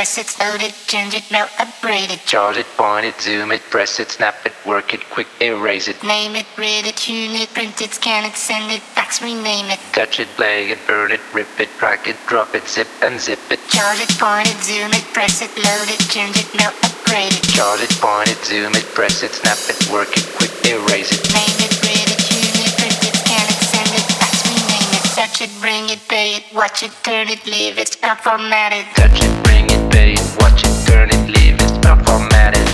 press it, load it, change it, now upgrade it. Charge it, point it, zoom it, press it, snap it, work it, quick erase it. Name it, read it, tune it, print it, scan it, send it, fax, rename it. Touch it, play it, burn it, rip it, crack it, drop it, zip and zip it. Charge it, point it, zoom it, press it, load it, change it, now upgrade it. Charge it, point it, zoom it, press it, snap it, work it, quick erase it. Name it, read it, tune it, print it, scan it, send it, fax, rename it. Touch it, bring it, pay it, watch it, turn it, leave it, spell formatted. Touch it, bring it, pay it, watch it, turn it, leave it, spell formatted.